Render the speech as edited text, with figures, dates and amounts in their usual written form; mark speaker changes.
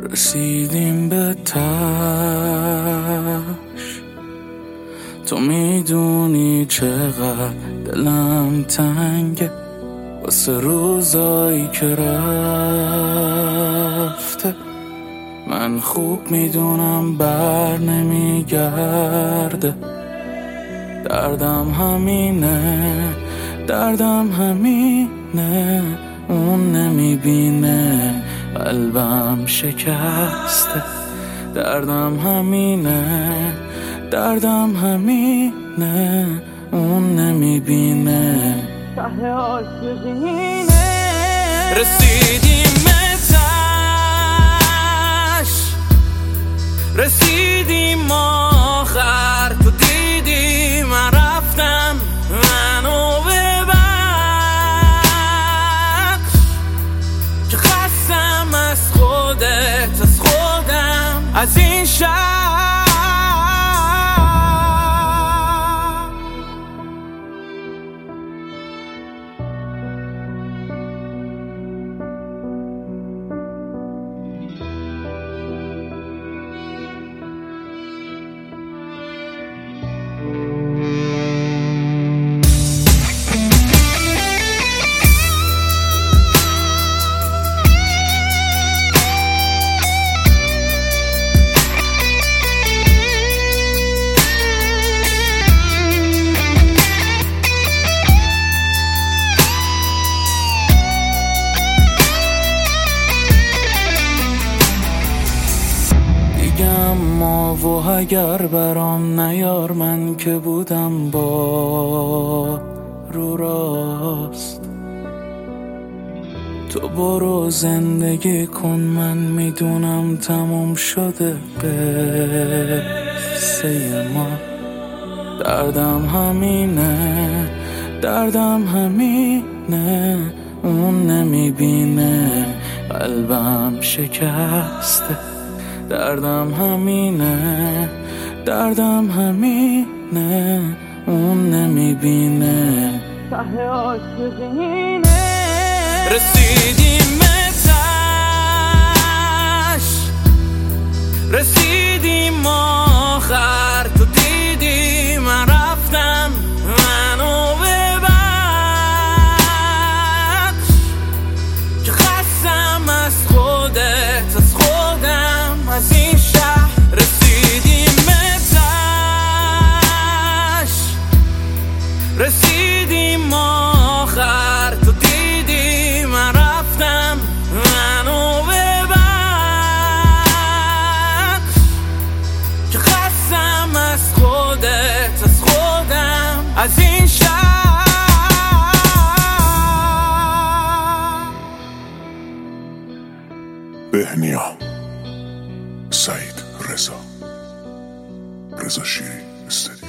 Speaker 1: رسیدیم به تاش، تو میدونی چقدر دلم تنگه واسه روزایی که رفته. من خوب میدونم بر نمیگرده، دردم همینه، اون نمیبینه قلبم شکسته. دردم همینه، اون نمیبینه ته عاشقینه. رسیدیم تاش، رسیدیم آخر، تو دیدی من رفتم، منو ببخش که خستم از خودت، از خودم، از این شهر. اما و اگر برام نیار، من که بودم با رو راست. تو برو زندگی کن، من میدونم تموم شده قصه ما. دردم همینه، اون نمیبینه قلبم شکسته. دردم همینه، اون نمیبینه ته عاشقینه. رسیدیم تاش، رسیدیم آخر، تو دیدی من رفتم، منو ببخش که خستم از خودت، از خودم، از این شهر. رسیدیم تاش، رسیدیم آخر، تو دیدی من رفتم، منو ببخش که خستم از خودت، از خودم، از این شهر.
Speaker 2: بهنیا سعید رضا شیری استودیو.